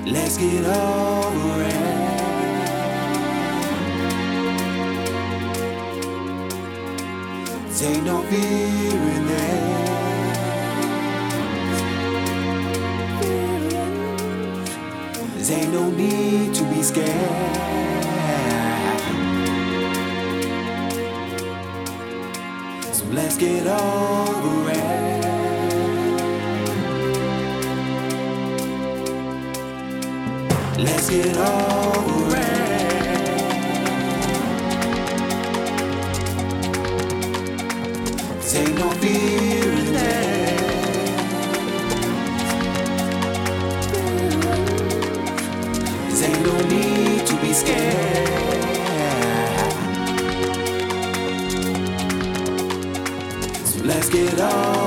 Let's get over it. Ain't no fear in there. Ain't no need to be scared. So let's get over it. Let's get over it. Ain't no fear in there. Ain't no need to be scared. So let's get on.